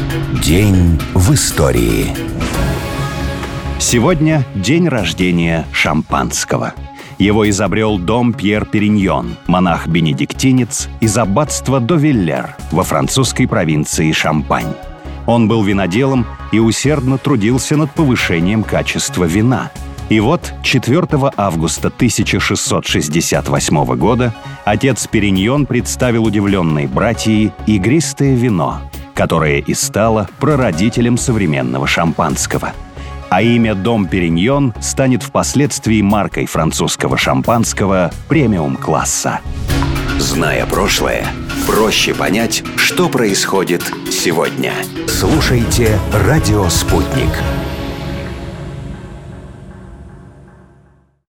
День в истории. Сегодня день рождения шампанского. Его изобрел дом Пьер Периньон, монах-бенедиктинец из аббатства Довиллер во французской провинции Шампань. Он был виноделом и усердно трудился над повышением качества вина. И вот 4 августа 1668 года отец Периньон представил удивленной братьи игристое вино, которое и стало прародителем современного шампанского. А имя «Дом Периньон» станет впоследствии маркой французского шампанского премиум-класса. Зная прошлое, проще понять, что происходит сегодня. Слушайте «Радио Спутник».